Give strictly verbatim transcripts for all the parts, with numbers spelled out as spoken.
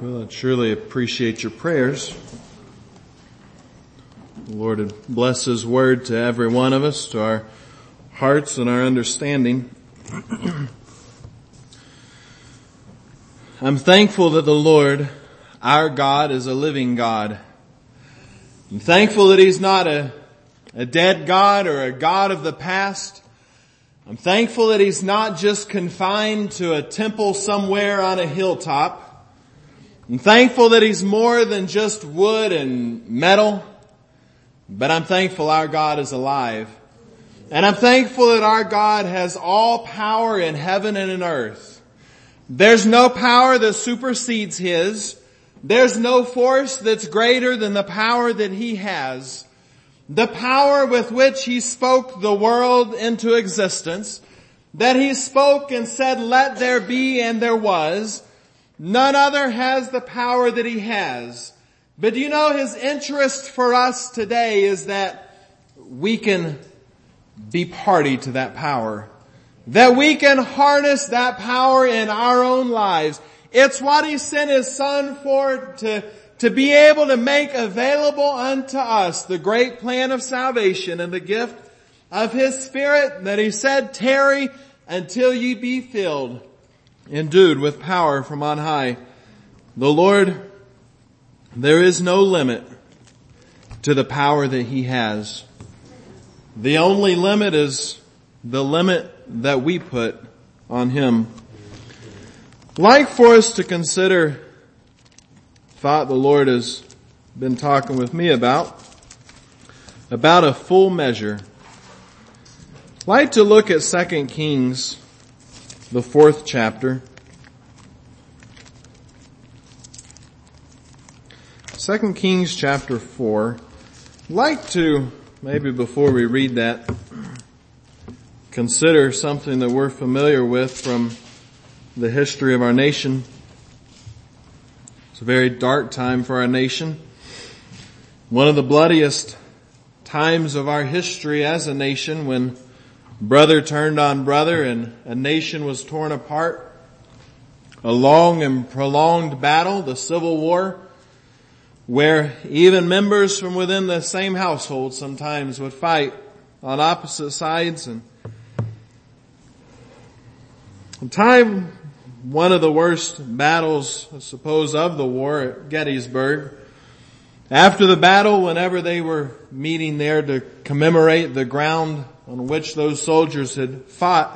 Well, I truly appreciate your prayers. The Lord would bless His word to every one of us, to our hearts and our understanding. I'm thankful that the Lord, our God, is a living God. I'm thankful that He's not a, a dead God or a God of the past. I'm thankful that He's not just confined to a temple somewhere on a hilltop. I'm thankful that He's more than just wood and metal, but I'm thankful our God is alive. And I'm thankful that our God has all power in heaven and in earth. There's no power that supersedes His. There's no force that's greater than the power that He has. The power with which He spoke the world into existence, that He spoke and said, "Let there be," and there was. None other has the power that He has. But do you know His interest for us today is that we can be party to that power. That we can harness that power in our own lives. It's what He sent His Son for, to, to be able to make available unto us the great plan of salvation and the gift of His Spirit, that He said, "Tarry until ye be filled, endued with power from on high." The Lord, there is no limit to the power that He has. The only limit is the limit that we put on Him. I'd like for us to consider a thought the Lord has been talking with me about, about a full measure. I'd like to look at Second Kings, the fourth chapter. Second Kings chapter four. I'd like to, maybe before we read that, consider something that we're familiar with from the history of our nation. It's a very dark time for our nation. One of the bloodiest times of our history as a nation, when brother turned on brother and a nation was torn apart. A long and prolonged battle, the Civil War, where even members from within the same household sometimes would fight on opposite sides. And a time, one of the worst battles, I suppose, of the war at Gettysburg. After the battle, whenever they were meeting there to commemorate the ground on which those soldiers had fought,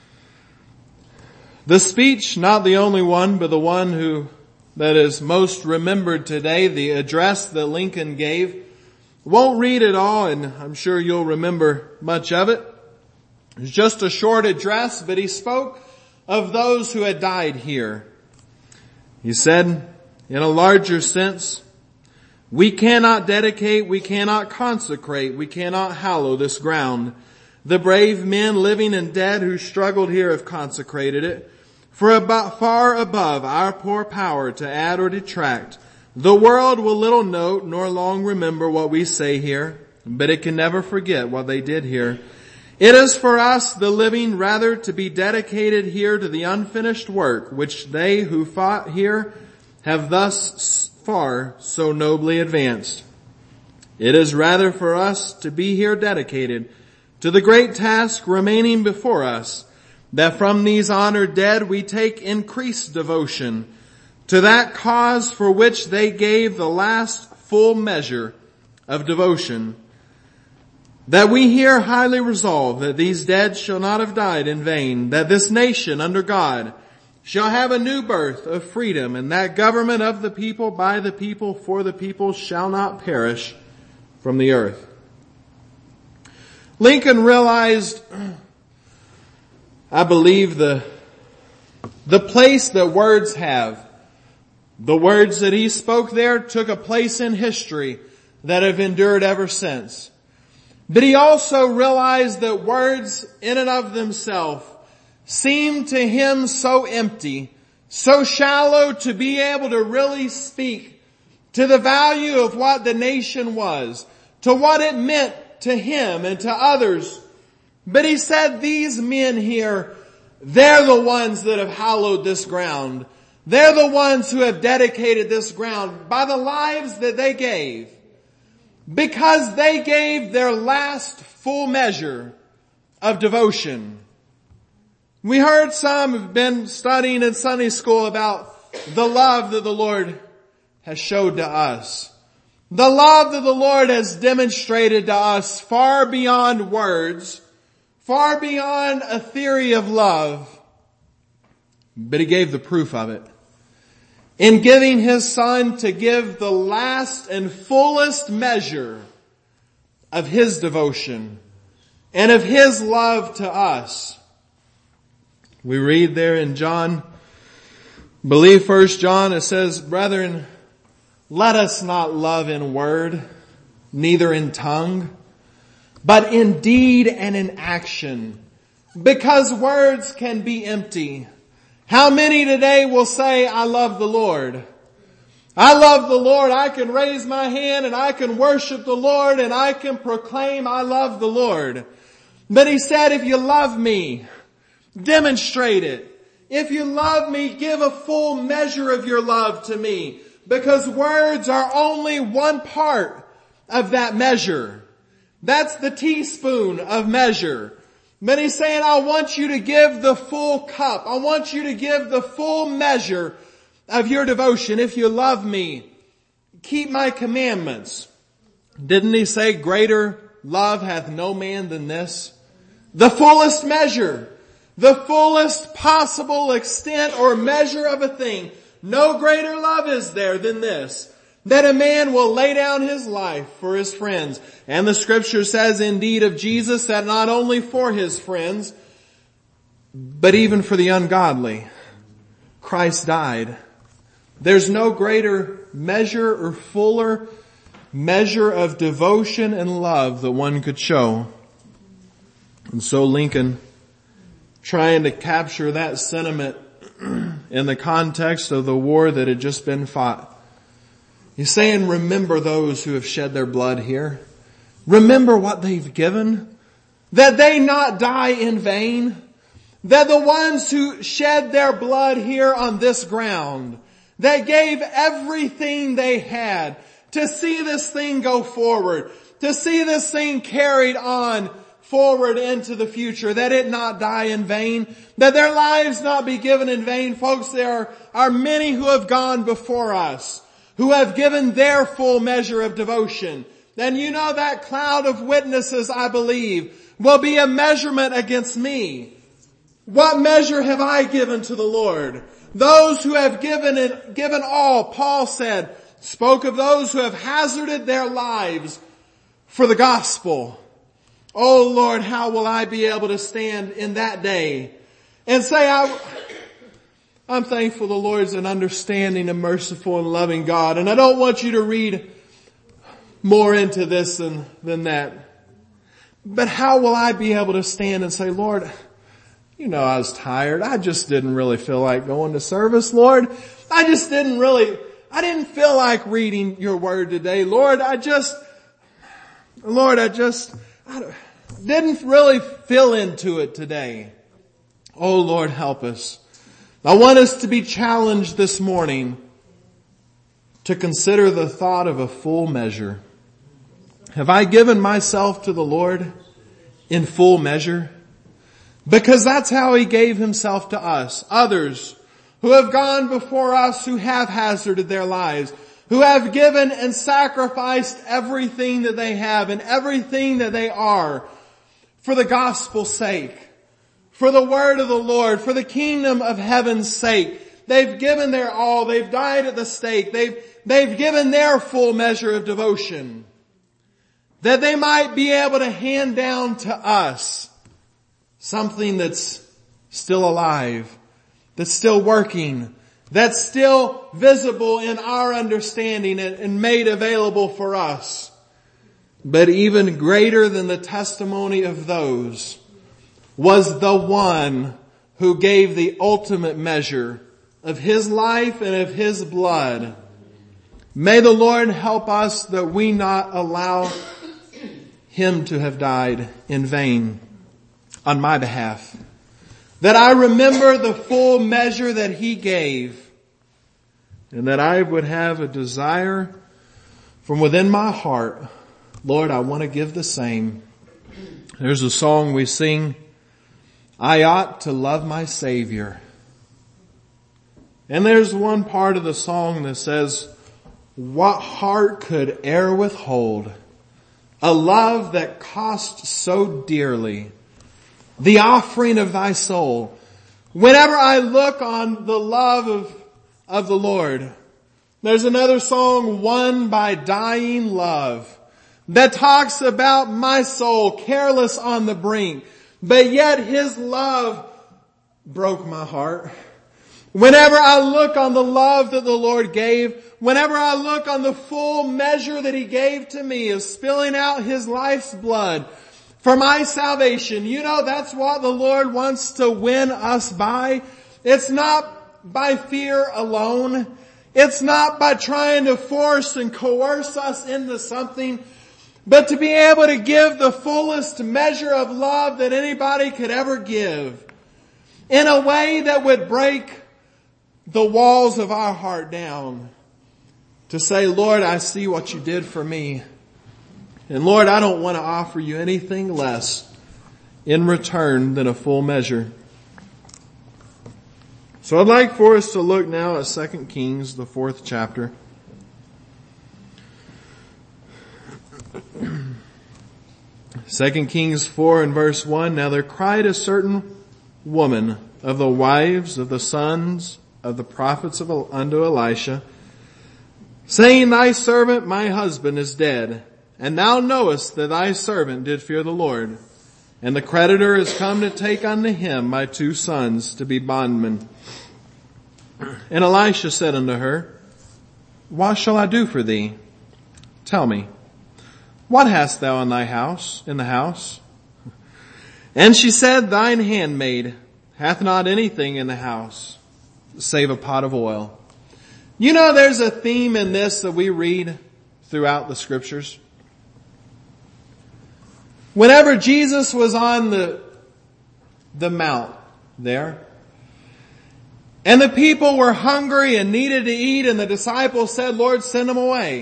the speech, not the only one, but the one who that is most remembered today, the address that Lincoln gave, won't read it all, and I'm sure you'll remember much of it. It's just a short address, but he spoke of those who had died here. He said, in a larger sense, we cannot dedicate, we cannot consecrate, we cannot hallow this ground. The brave men, living and dead, who struggled here have consecrated it. For about far above our poor power to add or detract, the world will little note nor long remember what we say here, but it can never forget what they did here. It is for us, the living, rather to be dedicated here to the unfinished work which they who fought here have thus far so nobly advanced. It is rather for us to be here dedicated to the great task remaining before us, that from these honored dead we take increased devotion to that cause for which they gave the last full measure of devotion. That we here highly resolve that these dead shall not have died in vain, that this nation under God shall have a new birth of freedom, and that government of the people, by the people, for the people shall not perish from the earth. Lincoln realized, I believe, the, the place that words have. The words that he spoke there took a place in history that have endured ever since. But he also realized that words in and of themselves seemed to him so empty, so shallow to be able to really speak to the value of what the nation was, to what it meant to him and to others. But he said, these men here, they're the ones that have hallowed this ground. They're the ones who have dedicated this ground by the lives that they gave, because they gave their last full measure of devotion. We heard some have been studying in Sunday school about the love that the Lord has showed to us. The love that the Lord has demonstrated to us far beyond words, far beyond a theory of love. But He gave the proof of it in giving His Son to give the last and fullest measure of His devotion and of His love to us. We read there in John, I believe First John, it says, "Brethren, let us not love in word, neither in tongue, but in deed and in action, because words can be empty." How many today will say, "I love the Lord. I love the Lord. I can raise my hand and I can worship the Lord and I can proclaim I love the Lord." But He said, if you love me, demonstrate it. If you love me, give a full measure of your love to me. Because words are only one part of that measure. That's the teaspoon of measure. But He's saying, I want you to give the full cup. I want you to give the full measure of your devotion. If you love me, keep my commandments. Didn't He say, greater love hath no man than this? The fullest measure, the fullest possible extent or measure of a thing. No greater love is there than this, that a man will lay down his life for his friends. And the Scripture says indeed of Jesus that not only for His friends, but even for the ungodly, Christ died. There's no greater measure or fuller measure of devotion and love that one could show. And so Lincoln, trying to capture that sentiment in the context of the war that had just been fought, he's saying, remember those who have shed their blood here. Remember what they've given. That they not die in vain. That the ones who shed their blood here on this ground, that gave everything they had to see this thing go forward, to see this thing carried on forward into the future, that it not die in vain, that their lives not be given in vain. Folks, there are, are many who have gone before us, who have given their full measure of devotion. Then you know that cloud of witnesses, I believe, will be a measurement against me. What measure have I given to the Lord? Those who have given it, given all, Paul said, spoke of those who have hazarded their lives for the gospel. Oh Lord, how will I be able to stand in that day and say, I, I'm thankful the Lord's an understanding and merciful and loving God. And I don't want you to read more into this than, than that. But how will I be able to stand and say, Lord, you know I was tired. I just didn't really feel like going to service, Lord. I just didn't really, I didn't feel like reading your word today. Lord, I just, Lord, I just, I didn't really feel into it today. Oh Lord, help us. I want us to be challenged this morning to consider the thought of a full measure. Have I given myself to the Lord in full measure? Because that's how He gave Himself to us. Others who have gone before us, who have hazarded their lives, who have given and sacrificed everything that they have and everything that they are for the gospel's sake, for the word of the Lord, for the kingdom of heaven's sake. They've given their all. They've died at the stake. They've, they've given their full measure of devotion, that they might be able to hand down to us something that's still alive, that's still working, that's still visible in our understanding and made available for us. But even greater than the testimony of those was the one who gave the ultimate measure of His life and of His blood. May the Lord help us that we not allow Him to have died in vain on my behalf. That I remember the full measure that He gave and that I would have a desire from within my heart, Lord, I want to give the same. There's a song we sing, I ought to love my Savior. And there's one part of the song that says, what heart could e'er withhold a love that cost so dearly, the offering of thy soul? Whenever I look on the love of, of the Lord, there's another song, Won by Dying Love, that talks about my soul careless on the brink, but yet His love broke my heart. Whenever I look on the love that the Lord gave, whenever I look on the full measure that He gave to me of spilling out His life's blood for my salvation, you know, that's what the Lord wants to win us by. It's not by fear alone. It's not by trying to force and coerce us into something, but to be able to give the fullest measure of love that anybody could ever give in a way that would break the walls of our heart down. To say, Lord, I see what you did for me. And Lord, I don't want to offer you anything less in return than a full measure. So I'd like for us to look now at Second Kings, the fourth chapter. Second Kings four and verse one. Now there cried a certain woman of the wives of the sons of the prophets of unto Elisha, saying, thy servant my husband is dead, and thou knowest that thy servant did fear the Lord. And the creditor is come to take unto him my two sons to be bondmen. And Elisha said unto her, what shall I do for thee? Tell me, what hast thou in thy house, in the house? And she said, thine handmaid hath not anything in the house, save a pot of oil. You know, there's a theme in this that we read throughout the scriptures. Whenever Jesus was on the, the mount there, and the people were hungry and needed to eat, and the disciples said, Lord, send them away.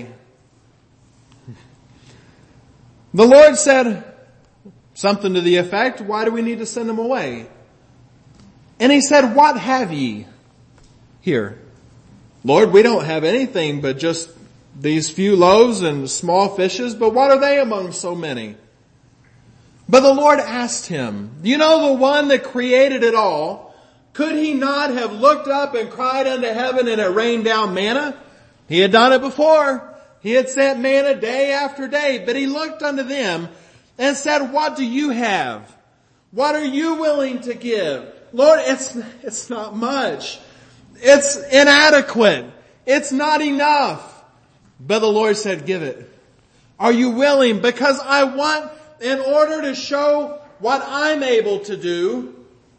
The Lord said something to the effect, why do we need to send them away? And He said, what have ye here? Lord, we don't have anything but just these few loaves and small fishes, but what are they among so many? But the Lord asked him, you know, the one that created it all, could He not have looked up and cried unto heaven and it rained down manna? He had done it before. He had sent manna day after day, but He looked unto them and said, what do you have? What are you willing to give? Lord, it's, it's not much. It's inadequate. It's not enough. But the Lord said, give it. Are you willing? Because I want, in order to show what I'm able to do,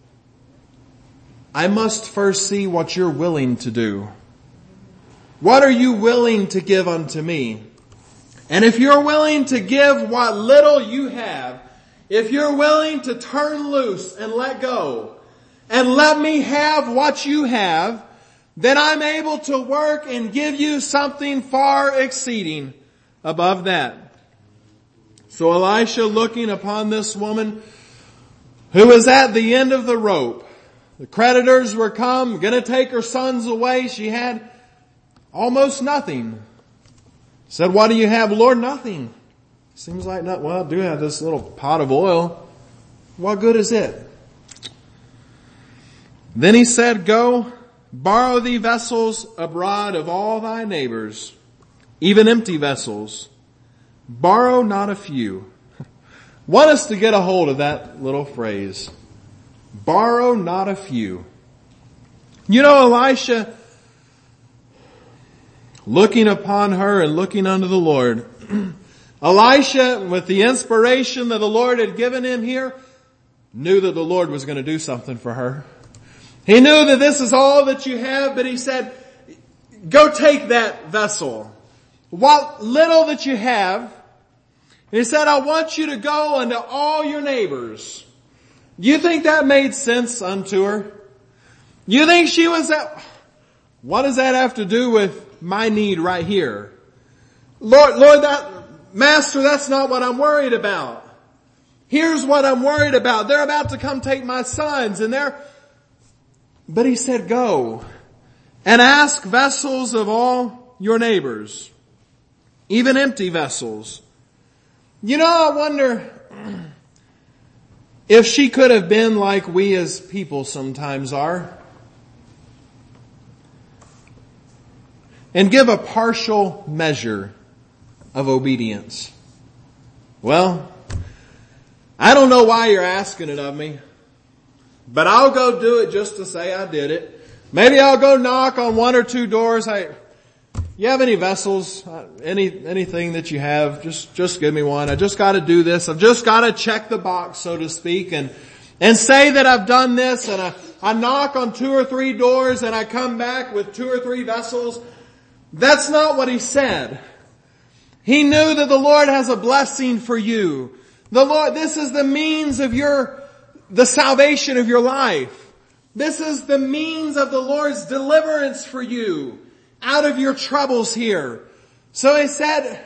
I must first see what you're willing to do. What are you willing to give unto me? And if you're willing to give what little you have, if you're willing to turn loose and let go, and let me have what you have, then I'm able to work and give you something far exceeding above that. So Elisha, looking upon this woman who was at the end of the rope, the creditors were come, gonna take her sons away. She had almost nothing. Said, what do you have, Lord? Nothing. Seems like not, well, I do have this little pot of oil. What good is it? Then he said, go, borrow thee vessels abroad of all thy neighbors, even empty vessels. Borrow not a few. Want us to get a hold of that little phrase. Borrow not a few. You know, Elisha, looking upon her and looking unto the Lord, Elisha, with the inspiration that the Lord had given him here, knew that the Lord was going to do something for her. He knew that this is all that you have, but he said, go take that vessel. What little that you have, he said, I want you to go unto all your neighbors. Do you think that made sense unto her? You think she was that, What does that have to do with my need right here? Lord, Lord, that, Master, that's not what I'm worried about. Here's what I'm worried about. They're about to come take my sons and they're, but he said, go and ask vessels of all your neighbors, even empty vessels. You know, I wonder if she could have been like we as people sometimes are and give a partial measure of obedience. Well, I don't know why you're asking it of me, but I'll go do it just to say I did it. Maybe I'll go knock on one or two doors. Hey, you have any vessels? Any, anything that you have? Just, just give me one. I just gotta do this. I've just gotta check the box, so to speak, and, and say that I've done this, and I, I knock on two or three doors and I come back with two or three vessels. That's not what he said. He knew that the Lord has a blessing for you. The Lord, this is the means of your, the salvation of your life. This is the means of the Lord's deliverance for you out of your troubles here. So he said,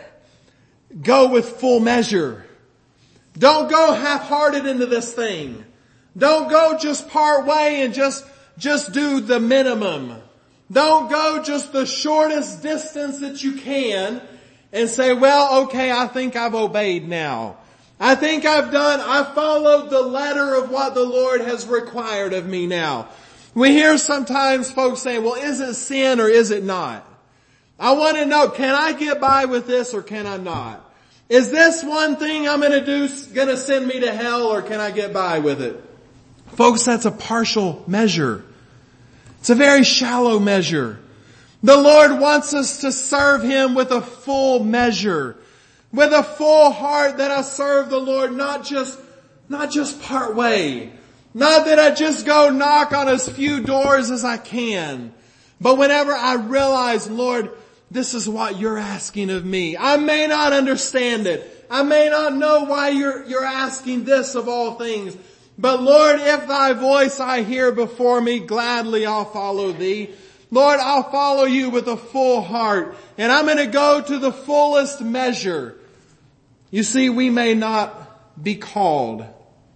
go with full measure. Don't go half-hearted into this thing. Don't go just part way and just, just do the minimum. Don't go just the shortest distance that you can and say, well, okay, I think I've obeyed now. I think I've done, I've followed the letter of what the Lord has required of me now. We hear sometimes folks say, well, is it sin or is it not? I want to know, can I get by with this or can I not? Is this one thing I'm going to do going to send me to hell or can I get by with it? Folks, that's a partial measure. It's a very shallow measure. The Lord wants us to serve Him with a full measure. With a full heart that I serve the Lord, not just, not just part way. Not that I just go knock on as few doors as I can. But whenever I realize, Lord, this is what you're asking of me. I may not understand it. I may not know why you're, you're asking this of all things. But Lord, if thy voice I hear before me, gladly I'll follow thee. Lord, I'll follow you with a full heart. And I'm going to go to the fullest measure. You see, we may not be called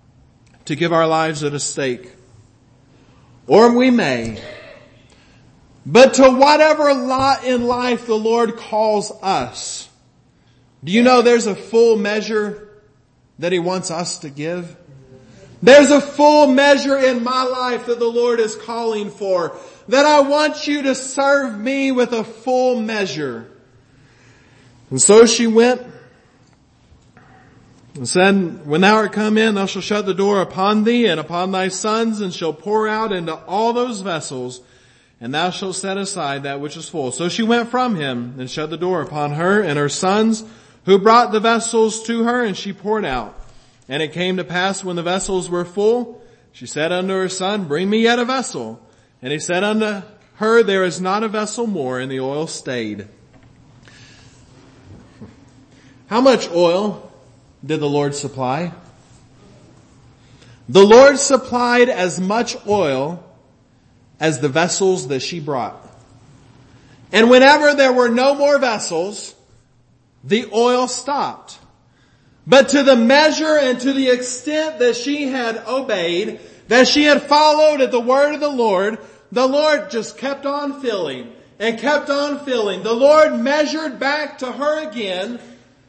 to give our lives at a stake. Or we may. But to whatever lot in life the Lord calls us, do you know there's a full measure that He wants us to give? There's a full measure in my life that the Lord is calling for. That I want you to serve me with a full measure. And so she went and said, when thou art come in, thou shalt shut the door upon thee and upon thy sons, and shall pour out into all those vessels, and thou shalt set aside that which is full. So she went from him and shut the door upon her and her sons, who brought the vessels to her, and she poured out. And it came to pass when the vessels were full, she said unto her son, bring me yet a vessel. And he said unto her, there is not a vessel more, and the oil stayed. How much oil did the Lord supply? The Lord supplied as much oil as the vessels that she brought. And whenever there were no more vessels, the oil stopped. But to the measure and to the extent that she had obeyed, that she had followed at the word of the Lord, the Lord just kept on filling and kept on filling. The Lord measured back to her again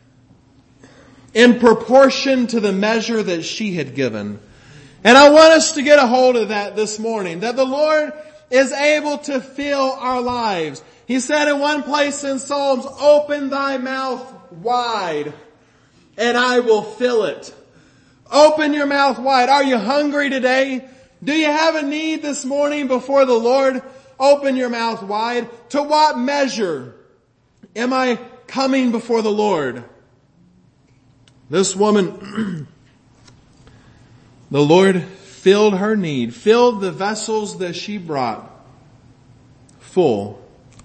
in proportion to the measure that she had given. And I want us to get a hold of that this morning, that the Lord is able to fill our lives. He said in one place in Psalms, open thy mouth wide and I will fill it. Open your mouth wide. Are you hungry today? Do you have a need this morning before the Lord? Open your mouth wide. To what measure am I coming before the Lord? This woman, the Lord filled her need, filled the vessels that she brought full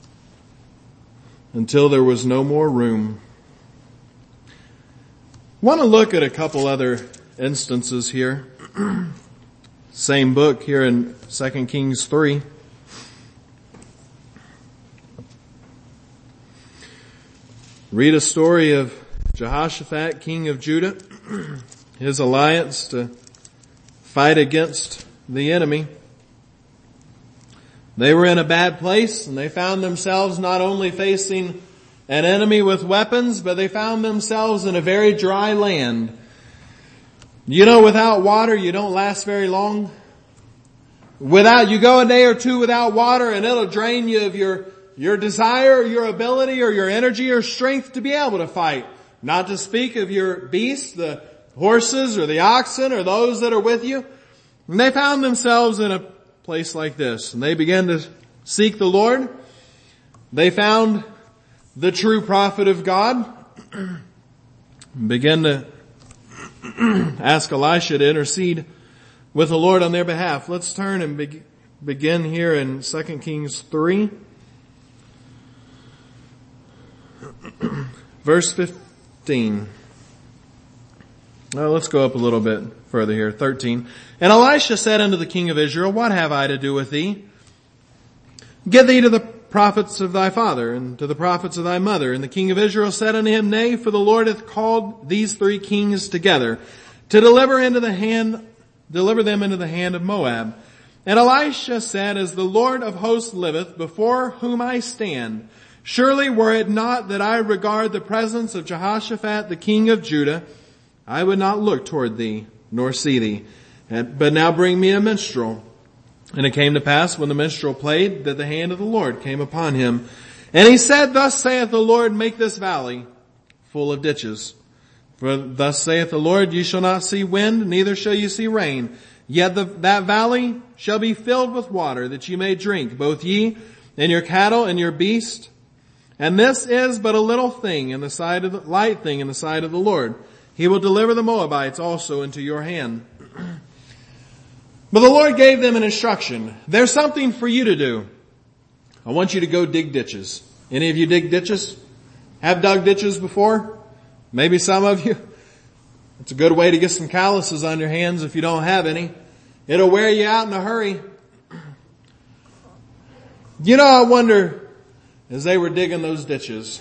until there was no more room. I want to look at a couple other instances here. Same book here in Second Kings three. read a story of Jehoshaphat, king of Judah, his alliance to fight against the enemy. They were in a bad place, and they found themselves not only facing an enemy with weapons, but they found themselves in a very dry land. You know, without water, you don't last very long. Without, you go a day or two without water and it'll drain you of your, your desire, or your ability, or your energy or strength to be able to fight. Not to speak of your beasts, the horses or the oxen or those that are with you. And they found themselves in a place like this, and they began to seek the Lord. They found the true prophet of God, began to ask Elisha to intercede with the Lord on their behalf. Let's turn and be- begin here in Second Kings three. Verse fifteen. Well, let's go up a little bit further here. thirteen. And Elisha said unto the king of Israel, What have I to do with thee? Get thee to the prophets of thy father, and to the prophets of thy mother. And the king of Israel said unto him, Nay, for the Lord hath called these three kings together, to deliver into the hand, deliver them into the hand of Moab. And Elisha said, As the Lord of hosts liveth, before whom I stand, surely were it not that I regard the presence of Jehoshaphat the king of Judah, I would not look toward thee, nor see thee. And, but now bring me a minstrel. And it came to pass, when the minstrel played, that the hand of the Lord came upon him. And he said, Thus saith the Lord, make this valley full of ditches. For thus saith the Lord, Ye shall not see wind, neither shall ye see rain. Yet the, that valley shall be filled with water, that ye may drink, both ye and your cattle and your beast. And this is but a little thing in the sight of the, light thing in the sight of the Lord. He will deliver the Moabites also into your hand. But the Lord gave them an instruction. There's something for you to do. I want you to go dig ditches. Any of you dig ditches? Have dug ditches before? Maybe some of you. It's a good way to get some calluses on your hands if you don't have any. It'll wear you out in a hurry. You know, I wonder, as they were digging those ditches,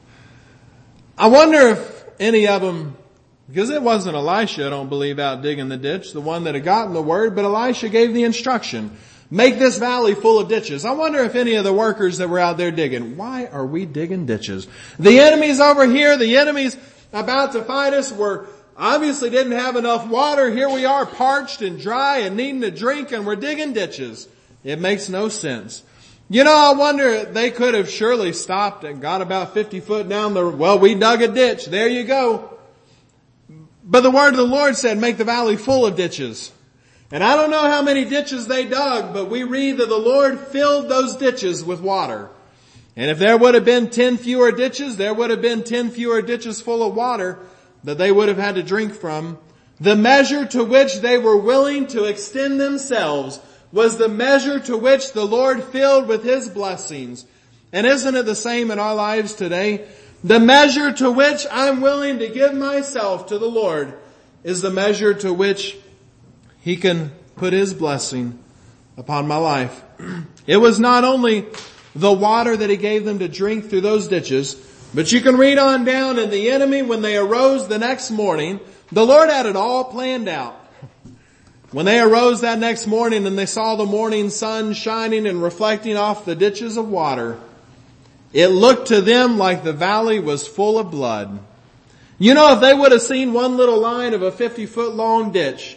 I wonder if any of them, because it wasn't Elisha, I don't believe, out digging the ditch, the one that had gotten the word, but Elisha gave the instruction. Make this valley full of ditches. I wonder if any of the workers that were out there digging, why are we digging ditches? The enemy's over here, the enemy's about to fight us. We're obviously didn't have enough water. Here we are parched and dry and needing to drink, and we're digging ditches. It makes no sense. You know, I wonder, they could have surely stopped and got about fifty foot down the, well, we dug a ditch. There you go. But the word of the Lord said, make the valley full of ditches. And I don't know how many ditches they dug, but we read that the Lord filled those ditches with water. And if there would have been ten fewer ditches, there would have been ten fewer ditches full of water that they would have had to drink from. The measure to which they were willing to extend themselves was the measure to which the Lord filled with His blessings. And isn't it the same in our lives today? The measure to which I'm willing to give myself to the Lord is the measure to which He can put His blessing upon my life. It was not only the water that He gave them to drink through those ditches, but you can read on down, and the enemy, when they arose the next morning, the Lord had it all planned out. When they arose that next morning and they saw the morning sun shining and reflecting off the ditches of water, it looked to them like the valley was full of blood. You know, if they would have seen one little line of a fifty foot long ditch,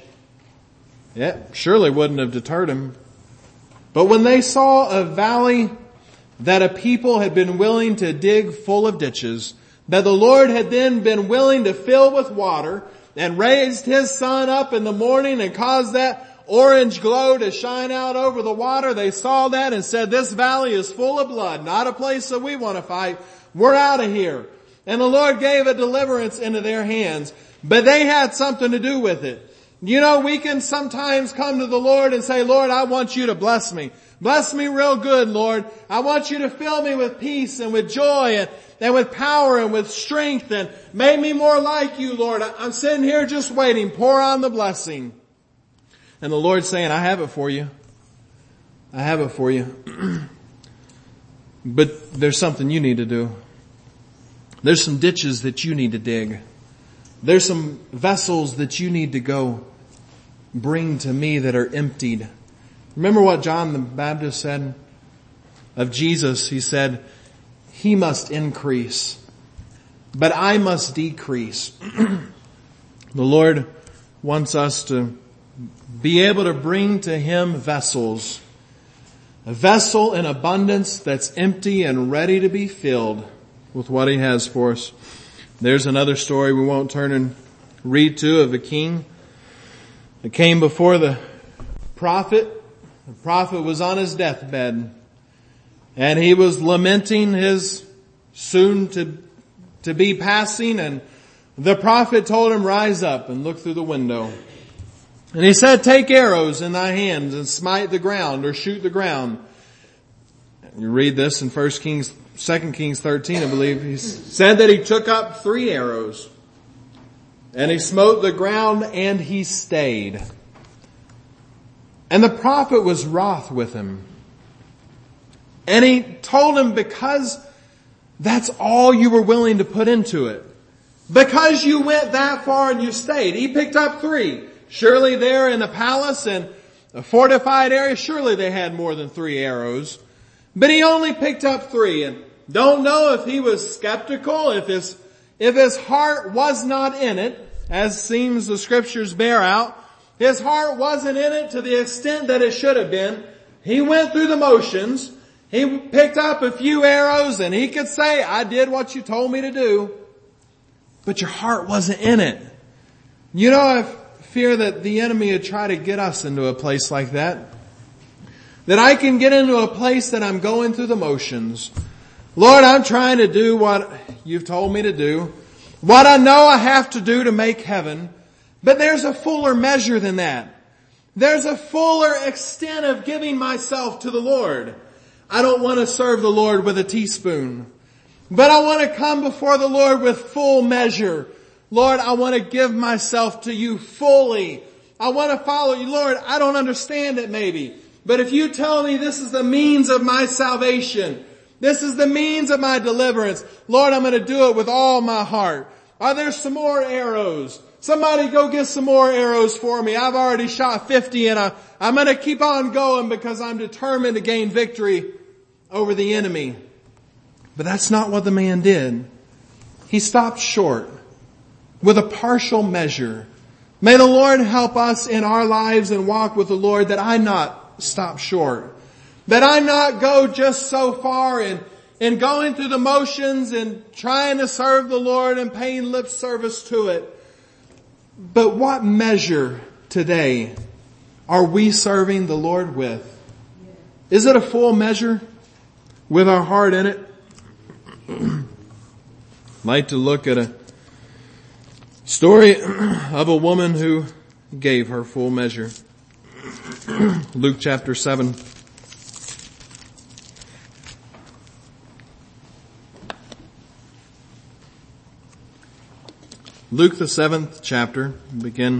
it surely wouldn't have deterred them. But when they saw a valley that a people had been willing to dig full of ditches, that the Lord had then been willing to fill with water and raised His sun up in the morning and caused that orange glow to shine out over the water, they saw that and said, this valley is full of blood, not a place that we want to fight. We're out of here. And the Lord gave a deliverance into their hands, but they had something to do with it. You know, we can sometimes come to the Lord and say, Lord, I want you to bless me. Bless me real good, Lord. I want you to fill me with peace and with joy and, and with power and with strength and make me more like you, Lord. I'm sitting here just waiting. Pour on the blessing. And the Lord's saying, I have it for you. I have it for you. But there's something you need to do. There's some ditches that you need to dig. There's some vessels that you need to go bring to me that are emptied. Remember what John the Baptist said of Jesus? He said, He must increase, but I must decrease. The Lord wants us to be able to bring to Him vessels. A vessel in abundance that's empty and ready to be filled with what He has for us. There's another story we won't turn and read to of a king that came before the prophet. The prophet was on his deathbed and he was lamenting his soon to, to be passing, and the prophet told him, rise up and look through the window. And he said, take arrows in thy hands and smite the ground or shoot the ground. And you read this in First Kings, Second Kings thirteen, I believe. He said that he took up three arrows and he smote the ground and he stayed. And the prophet was wroth with him. And he told him, because that's all you were willing to put into it, because you went that far and you stayed. He picked up three. Surely there in the palace and a fortified area, surely they had more than three arrows. But he only picked up three, and don't know if he was skeptical, if his, if his heart was not in it, as seems the scriptures bear out. His heart wasn't in it to the extent that it should have been. He went through the motions. He picked up a few arrows and he could say, I did what you told me to do. But your heart wasn't in it. You know, I fear that the enemy would try to get us into a place like that. That I can get into a place that I'm going through the motions. Lord, I'm trying to do what you've told me to do. What I know I have to do to make heaven. But there's a fuller measure than that. There's a fuller extent of giving myself to the Lord. I don't want to serve the Lord with a teaspoon. But I want to come before the Lord with full measure. Lord, I want to give myself to you fully. I want to follow you. Lord, I don't understand it maybe. But if you tell me this is the means of my salvation, this is the means of my deliverance, Lord, I'm going to do it with all my heart. Are there some more arrows? Somebody go get some more arrows for me. I've already shot fifty and I, I'm going to keep on going because I'm determined to gain victory over the enemy. But that's not what the man did. He stopped short with a partial measure. May the Lord help us in our lives and walk with the Lord that I not stop short. That I not go just so far in, in going through the motions and trying to serve the Lord and paying lip service to it. But what measure today are we serving the Lord with? Is it a full measure with our heart in it? I'd like to look at a story of a woman who gave her full measure. Luke chapter seven. Luke the seventh chapter, begin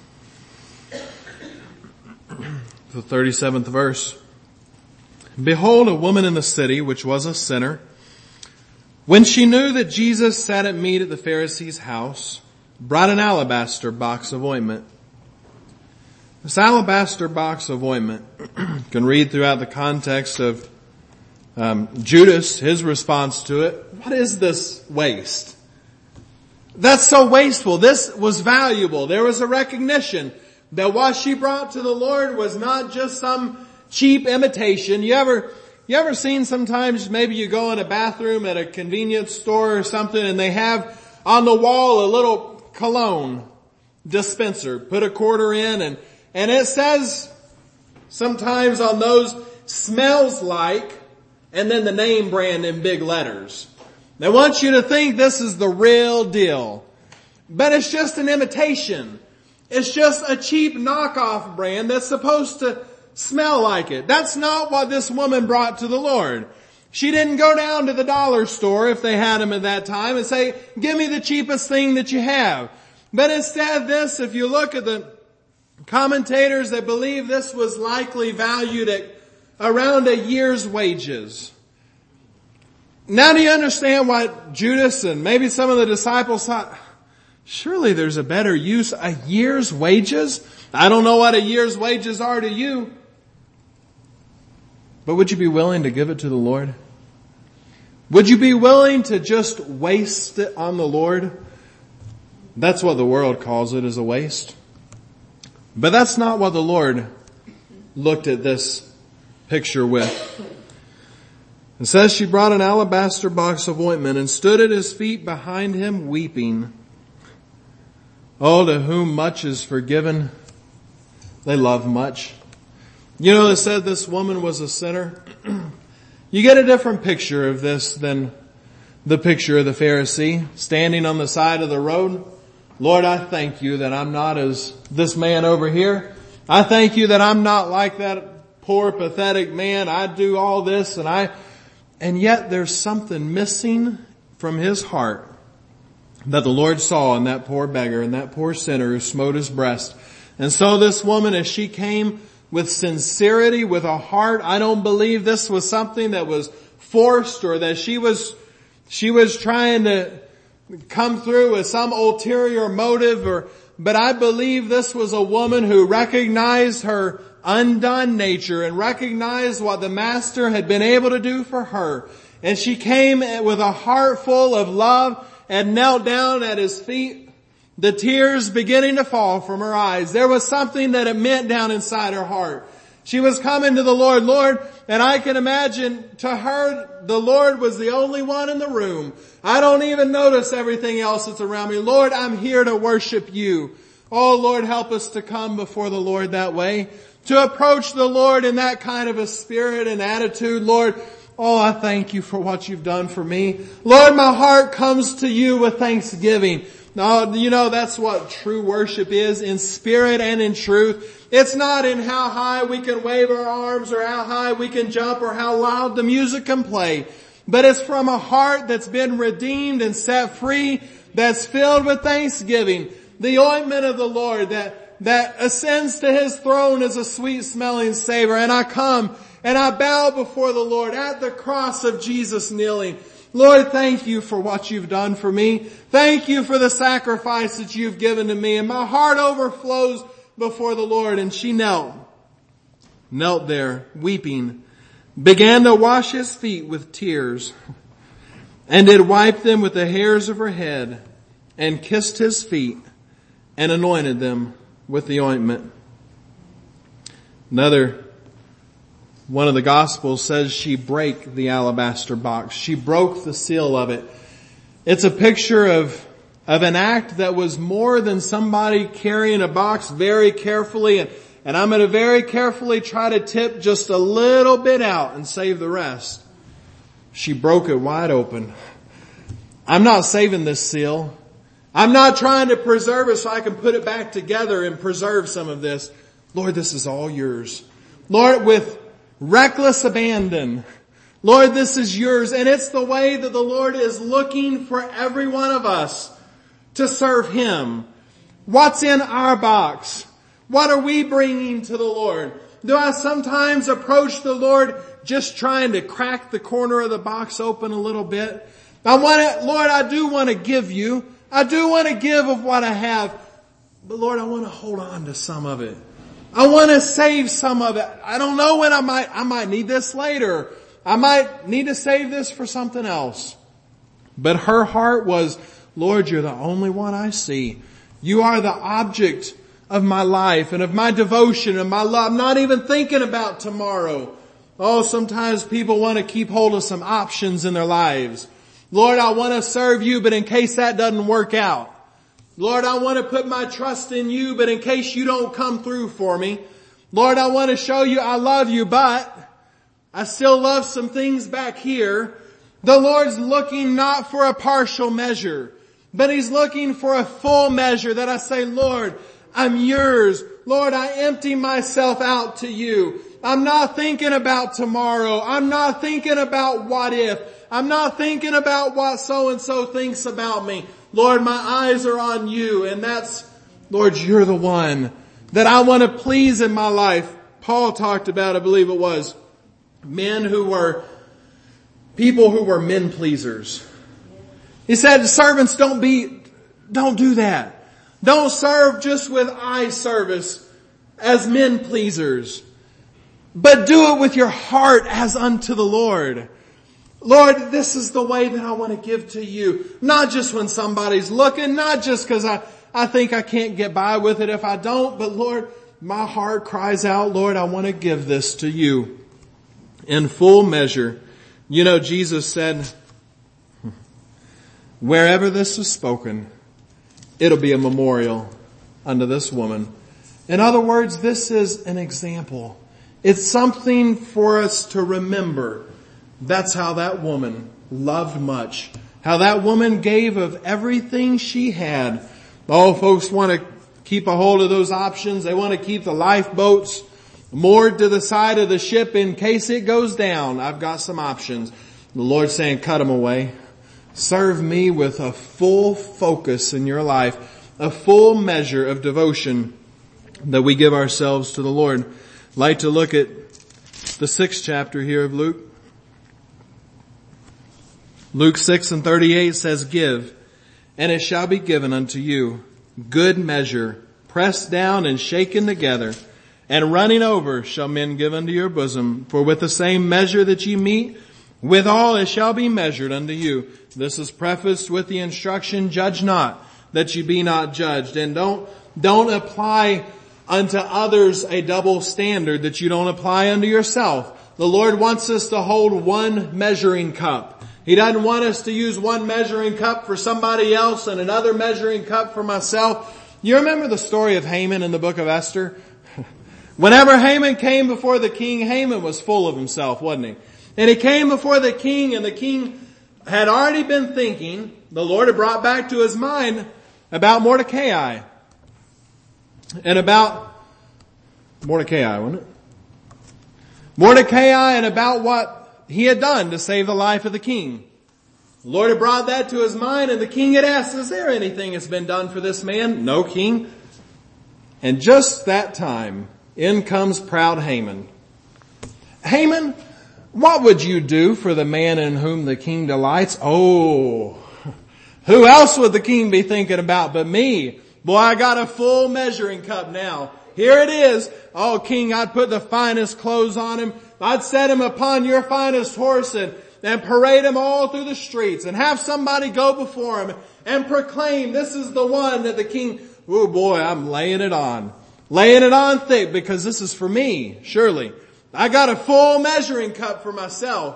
the thirty-seventh verse. Behold, a woman in the city, which was a sinner, when she knew that Jesus sat at meat at the Pharisee's house, brought an alabaster box of ointment. This alabaster box of ointment, you can read throughout the context of um, Judas, his response to it. What is this waste? That's so wasteful. This was valuable. There was a recognition that what she brought to the Lord was not just some cheap imitation. You ever, you ever seen sometimes maybe you go in a bathroom at a convenience store or something and they have on the wall a little cologne dispenser. Put a quarter in and, and it says sometimes on those, smells like, and then the name brand in big letters. They want you to think this is the real deal. But it's just an imitation. It's just a cheap knockoff brand that's supposed to smell like it. That's not what this woman brought to the Lord. She didn't go down to the dollar store, if they had them at that time, and say, give me the cheapest thing that you have. But instead this, if you look at the commentators, they believe this was likely valued at around a year's wages. Now do you understand why Judas and maybe some of the disciples thought, surely there's a better use, a year's wages? I don't know what a year's wages are to you. But would you be willing to give it to the Lord? Would you be willing to just waste it on the Lord? That's what the world calls it, is a waste. But that's not what the Lord looked at this picture with. It says she brought an alabaster box of ointment and stood at his feet behind him weeping. Oh, to whom much is forgiven, they love much. You know, it said this woman was a sinner. You get a different picture of this than the picture of the Pharisee standing on the side of the road. Lord, I thank you that I'm not as this man over here. I thank you that I'm not like that poor, pathetic man. I do all this and I, and yet there's something missing from his heart that the Lord saw in that poor beggar and that poor sinner who smote his breast. And so this woman, as she came with sincerity, with a heart, I don't believe this was something that was forced or that she was, she was trying to come through with some ulterior motive or, but I believe this was a woman who recognized her undone nature and recognized what the Master had been able to do for her. And she came with a heart full of love and knelt down at his feet, the tears beginning to fall from her eyes. There was something that it meant down inside her heart. She was coming to the Lord, Lord, and I can imagine to her, the Lord was the only one in the room. I don't even notice everything else that's around me. Lord, I'm here to worship you. Oh, Lord, help us to come before the Lord that way, to approach the Lord in that kind of a spirit and attitude. Lord, oh, I thank you for what you've done for me. Lord, my heart comes to you with thanksgiving. No, you know, that's what true worship is, in spirit and in truth. It's not in how high we can wave our arms or how high we can jump or how loud the music can play. But it's from a heart that's been redeemed and set free, that's filled with thanksgiving. The ointment of the Lord that, that ascends to His throne is a sweet smelling savor. And I come and I bow before the Lord at the cross of Jesus kneeling. Lord, thank you for what you've done for me. Thank you for the sacrifice that you've given to me. And my heart overflows before the Lord. And she knelt, knelt there weeping, began to wash his feet with tears, and did wipe them with the hairs of her head, and kissed his feet, and anointed them with the ointment. Another one of the Gospels says she brake the alabaster box. She broke the seal of it. It's a picture of, of an act that was more than somebody carrying a box very carefully and, and I'm going to very carefully try to tip just a little bit out and save the rest. She broke it wide open. I'm not saving this seal. I'm not trying to preserve it so I can put it back together and preserve some of this. Lord, this is all yours. Lord, with reckless abandon. Lord, this is yours. And it's the way that the Lord is looking for every one of us to serve Him. What's in our box? What are we bringing to the Lord? Do I sometimes approach the Lord just trying to crack the corner of the box open a little bit? I want to, Lord, I do want to give you. I do want to give of what I have. But Lord, I want to hold on to some of it. I want to save some of it. I don't know when I might, I might need this later. I might need to save this for something else. But her heart was, Lord, you're the only one I see. You are the object of my life and of my devotion and my love. I'm not even thinking about tomorrow. Oh, sometimes people want to keep hold of some options in their lives. Lord, I want to serve you, but in case that doesn't work out. Lord, I want to put my trust in you, but in case you don't come through for me. Lord, I want to show you I love you, but I still love some things back here. The Lord's looking not for a partial measure, but He's looking for a full measure that I say, Lord, I'm yours. Lord, I empty myself out to you. I'm not thinking about tomorrow. I'm not thinking about what if. I'm not thinking about what so-and-so thinks about me. Lord, my eyes are on you, and that's, Lord, you're the one that I want to please in my life. Paul talked about, I believe it was, men who were people who were men pleasers. He said, servants, don't be, don't do that. Don't serve just with eye service as men pleasers, but do it with your heart as unto the Lord. Lord, this is the way that I want to give to you. Not just when somebody's looking, not just because I, I think I can't get by with it if I don't, but Lord, my heart cries out, Lord, I want to give this to you in full measure. You know, Jesus said, wherever this is spoken, it'll be a memorial unto this woman. In other words, this is an example. It's something for us to remember. That's how that woman loved much. How that woman gave of everything she had. Oh, folks want to keep a hold of those options. They want to keep the lifeboats moored to the side of the ship in case it goes down. I've got some options. The Lord's saying, cut them away. Serve me with a full focus in your life, a full measure of devotion that we give ourselves to the Lord. I'd like to look at the sixth chapter here of Luke. Luke six and thirty-eight says, give, and it shall be given unto you. Good measure, pressed down and shaken together, and running over shall men give unto your bosom. For with the same measure that ye meet, withal it shall be measured unto you. This is prefaced with the instruction, judge not, that ye be not judged. And don't, don't apply unto others a double standard that you don't apply unto yourself. The Lord wants us to hold one measuring cup. He doesn't want us to use one measuring cup for somebody else and another measuring cup for myself. You remember the story of Haman in the book of Esther? Whenever Haman came before the king, Haman was full of himself, wasn't he? And he came before the king, and the king had already been thinking, the Lord had brought back to his mind about Mordecai. And about Mordecai, wasn't it? Mordecai and about what he had done to save the life of the king. The Lord had brought that to his mind, and the king had asked, is there anything that's been done for this man? No, king. And just that time, in comes proud Haman. Haman, what would you do for the man in whom the king delights? Oh, who else would the king be thinking about but me? Boy, I got a full measuring cup now. Here it is. Oh, king, I'd put the finest clothes on him. I'd set him upon your finest horse and, and parade him all through the streets and have somebody go before him and proclaim this is the one that the king, oh boy, I'm laying it on. Laying it on thick because this is for me, surely. I got a full measuring cup for myself.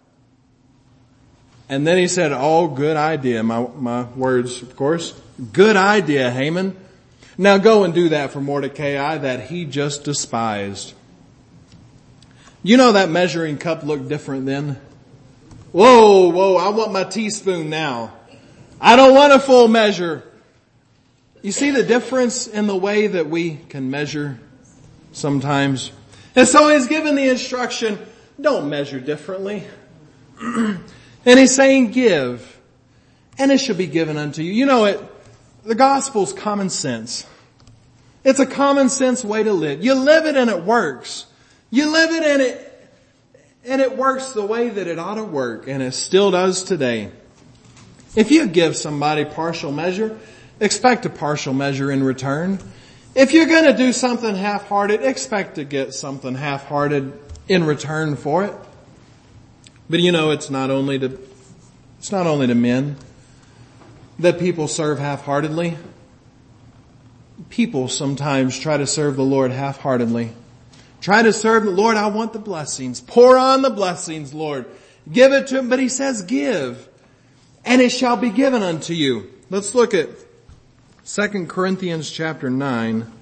And then he said, oh, good idea. My, my words, of course. Good idea, Haman. Now go and do that for Mordecai that he just despised. You know that measuring cup looked different then? Whoa, whoa, I want my teaspoon now. I don't want a full measure. You see the difference in the way that we can measure sometimes? And so he's given the instruction, don't measure differently. And he's saying give, and it shall be given unto you. You know it, the gospel's common sense. It's a common sense way to live. You live it and it works. You live it and it, and it works the way that it ought to work, and it still does today. If you give somebody partial measure, expect a partial measure in return. If you're going to do something half-hearted, expect to get something half-hearted in return for it. But you know, it's not only to, it's not only to men that people serve half-heartedly. People sometimes try to serve the Lord half-heartedly. Try to serve the Lord, I want the blessings. Pour on the blessings, Lord. Give it to him, but he says give, and it shall be given unto you. Let's look at Second Corinthians chapter nine.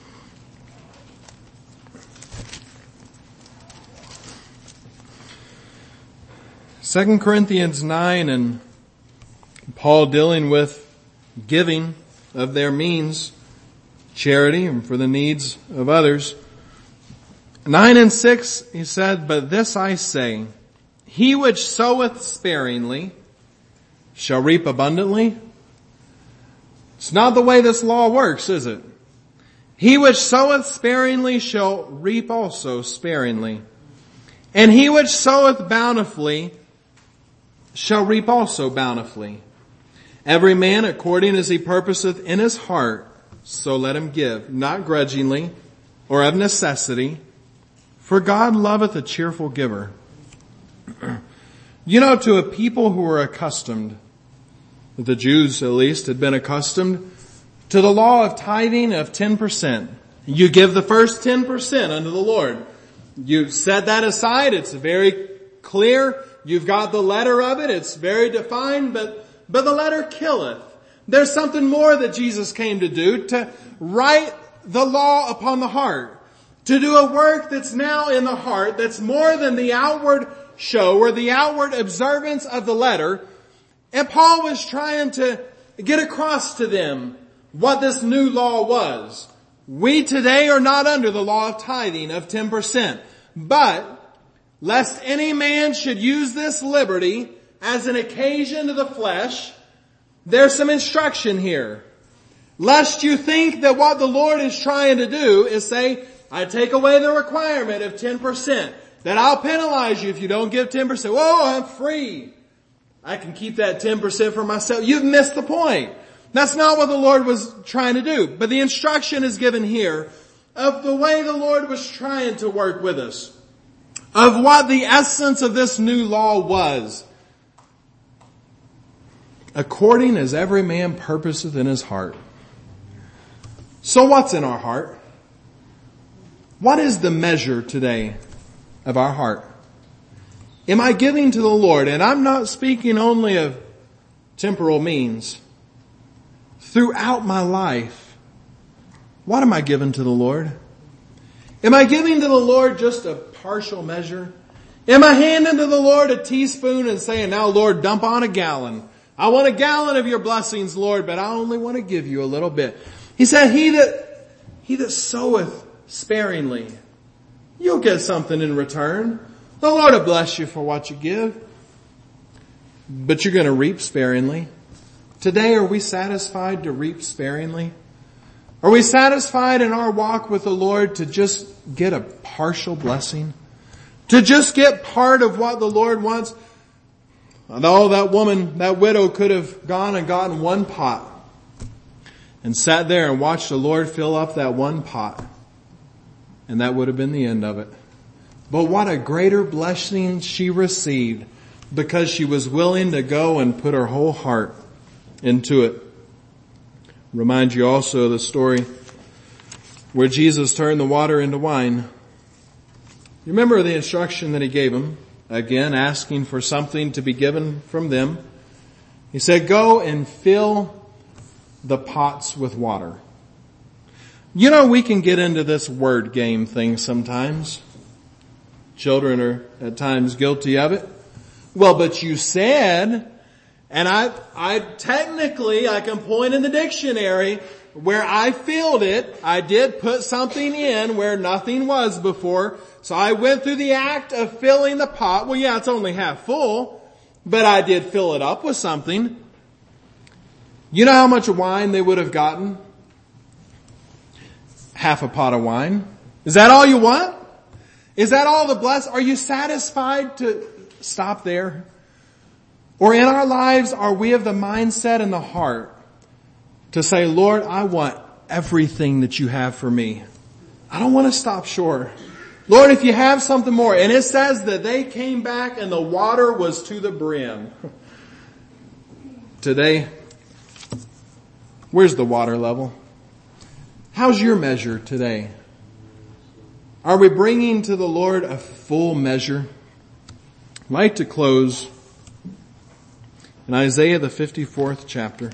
Second Corinthians nine, and Paul dealing with giving of their means, charity, and for the needs of others. Nine and six, he said, but this I say, he which soweth sparingly shall reap abundantly. It's not the way this law works, is it? He which soweth sparingly shall reap also sparingly. And he which soweth bountifully shall reap also bountifully. Every man according as he purposeth in his heart, so let him give, not grudgingly or of necessity, for God loveth a cheerful giver. You know, to a people who were accustomed, the Jews at least had been accustomed to the law of tithing of ten percent. You give the first ten percent unto the Lord. You set that aside. It's very clear. You've got the letter of it. It's very defined, but, but the letter killeth. There's something more that Jesus came to do, to write the law upon the heart, to do a work that's now in the heart, that's more than the outward show or the outward observance of the letter. And Paul was trying to get across to them what this new law was. We today are not under the law of tithing of ten percent, but lest any man should use this liberty as an occasion to the flesh, there's some instruction here. Lest you think that what the Lord is trying to do is say, I take away the requirement of ten percent, that I'll penalize you if you don't give ten percent. Whoa, I'm free. I can keep that ten percent for myself. You've missed the point. That's not what the Lord was trying to do. But the instruction is given here of the way the Lord was trying to work with us, of what the essence of this new law was. According as every man purposeth in his heart. So what's in our heart? What is the measure today of our heart? Am I giving to the Lord? And I'm not speaking only of temporal means. Throughout my life, what am I giving to the Lord? Am I giving to the Lord just a partial measure? Am I handing to the Lord a teaspoon and saying, now Lord, dump on a gallon. I want a gallon of your blessings, Lord, but I only want to give you a little bit. He said, he that, he that soweth sparingly, you'll get something in return. The Lord will bless you for what you give, but you're going to reap sparingly. Today, are we satisfied to reap sparingly? Are we satisfied in our walk with the Lord to just get a partial blessing? To just get part of what the Lord wants? Although that woman, that widow could have gone and gotten one pot and sat there and watched the Lord fill up that one pot. And that would have been the end of it. But what a greater blessing she received because she was willing to go and put her whole heart into it. Remind you also of the story where Jesus turned the water into wine. You remember the instruction that he gave him? Again, asking for something to be given from them. He said, go and fill the pots with water. You know, we can get into this word game thing sometimes. Children are at times guilty of it. Well, but you said, and I, I technically, I can point in the dictionary where I filled it. I did put something in where nothing was before. So I went through the act of filling the pot. Well, yeah, it's only half full, but I did fill it up with something. You know how much wine they would have gotten? Half a pot of wine. Is that all you want? Is that all the bless? Are you satisfied to stop there? Or in our lives, are we of the mindset and the heart to say, Lord, I want everything that you have for me. I don't want to stop short. Lord, if you have something more. And it says that they came back and the water was to the brim. Today, where's the water level? How's your measure today? Are we bringing to the Lord a full measure? I'd like to close in Isaiah the fifty-fourth chapter.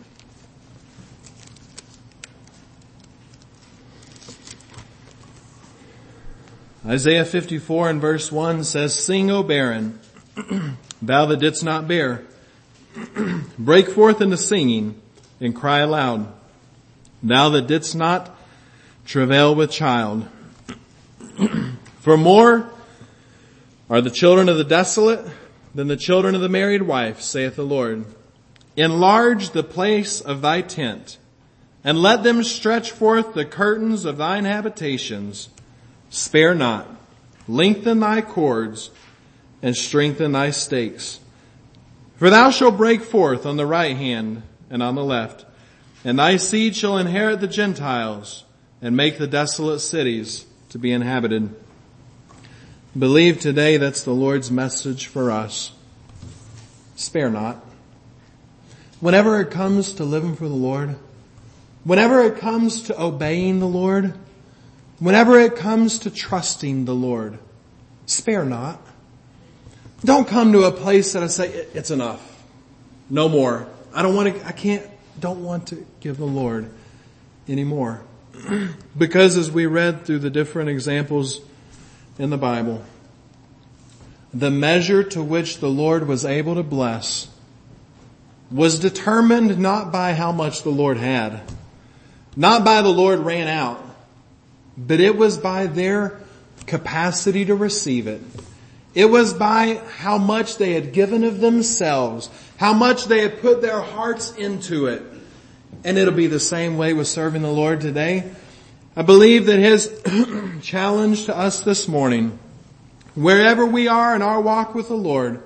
Isaiah fifty-four and verse one says, sing, O barren, thou that didst not bear. Break forth into singing and cry aloud, thou that didst not travail with child. For more are the children of the desolate than the children of the married wife, saith the Lord. Enlarge the place of thy tent, and let them stretch forth the curtains of thine habitations. Spare not, lengthen thy cords, and strengthen thy stakes. For thou shalt break forth on the right hand and on the left, and thy seed shall inherit the Gentiles and make the desolate cities to be inhabited. Believe today that's the Lord's message for us. Spare not. Whenever it comes to living for the Lord, whenever it comes to obeying the Lord, whenever it comes to trusting the Lord, spare not. Don't come to a place that I say, it's enough. No more. I don't want to, I can't, don't want to give the Lord any more. Because as we read through the different examples in the Bible, the measure to which the Lord was able to bless was determined not by how much the Lord had, not by the Lord ran out, but it was by their capacity to receive it. It was by how much they had given of themselves, how much they had put their hearts into it. And it'll be the same way with serving the Lord today. I believe that His challenge to us this morning, wherever we are in our walk with the Lord,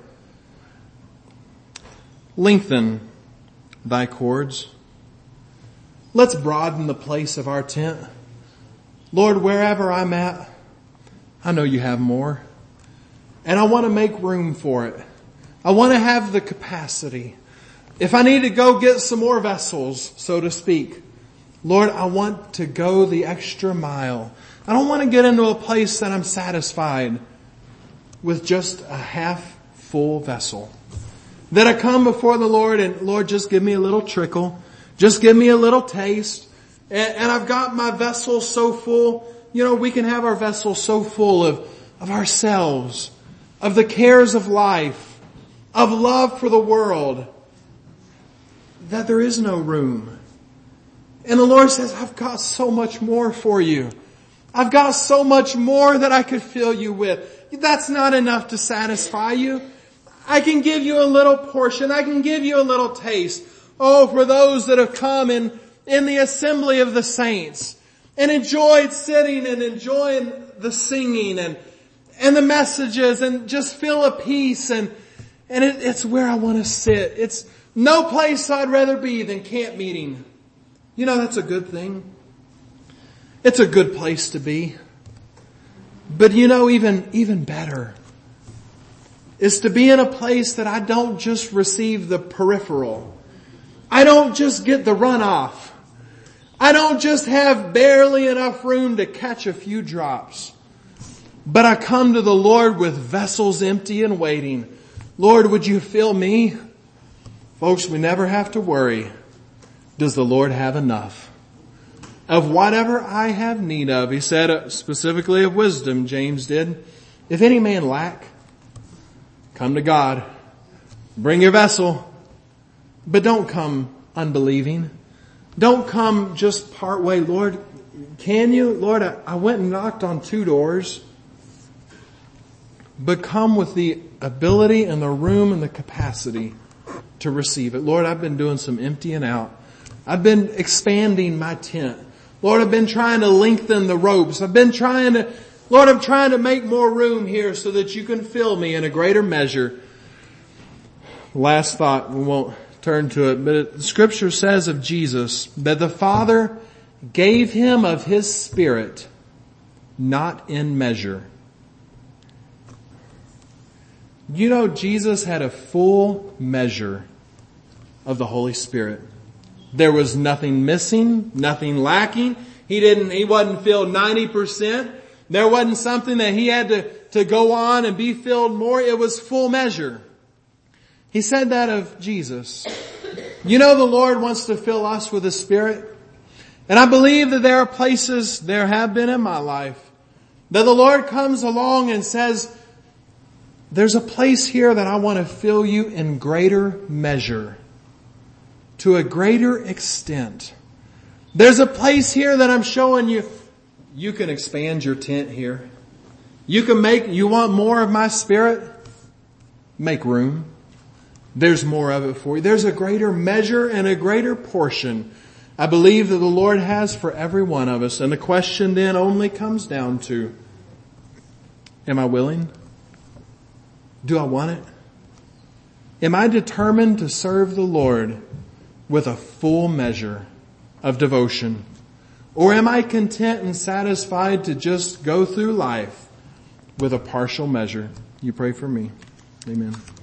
lengthen thy cords. Let's broaden the place of our tent. Lord, wherever I'm at, I know you have more. And I want to make room for it. I want to have the capacity. If I need to go get some more vessels, so to speak, Lord, I want to go the extra mile. I don't want to get into a place that I'm satisfied with just a half full vessel. That I come before the Lord and, Lord, just give me a little trickle. Just give me a little taste. And, and I've got my vessel so full. You know, we can have our vessel so full of, of ourselves, of the cares of life, of love for the world, that there is no room. And the Lord says, I've got so much more for you. I've got so much more that I could fill you with. That's not enough to satisfy you. I can give you a little portion. I can give you a little taste. Oh, for those that have come in, in the assembly of the saints and enjoyed sitting and enjoying the singing and, and the messages and just feel a peace and, and it, it's where I want to sit. It's no place I'd rather be than camp meeting. You know, that's a good thing. It's a good place to be. But you know, even, even better is to be in a place that I don't just receive the peripheral. I don't just get the runoff. I don't just have barely enough room to catch a few drops. But I come to the Lord with vessels empty and waiting. Lord, would you fill me? Folks, we never have to worry. Does the Lord have enough? Of whatever I have need of. He said specifically of wisdom, James did. If any man lack, come to God. Bring your vessel. But don't come unbelieving. Don't come just part way. Lord, can you? Lord, I, I went and knocked on two doors. But come with the ability and the room and the capacity to receive it. Lord, I've been doing some emptying out. I've been expanding my tent. Lord, I've been trying to lengthen the ropes. I've been trying to, Lord, I'm trying to make more room here so that you can fill me in a greater measure. Last thought, we won't turn to it, but it, the scripture says of Jesus that the Father gave him of his Spirit, not in measure. You know, Jesus had a full measure of the Holy Spirit. There was nothing missing, nothing lacking. He didn't, he wasn't filled ninety percent. There wasn't something that he had to, to go on and be filled more. It was full measure. He said that of Jesus. You know, the Lord wants to fill us with His Spirit. And I believe that there are places, there have been in my life, that the Lord comes along and says, there's a place here that I want to fill you in greater measure, to a greater extent. There's a place here that I'm showing you, you can expand your tent here. You can make, you want more of my Spirit? Make room. There's more of it for you. There's a greater measure and a greater portion I believe that the Lord has for every one of us. And the question then only comes down to, am I willing? Do I want it? Am I determined to serve the Lord with a full measure of devotion? Or am I content and satisfied to just go through life with a partial measure? You pray for me. Amen.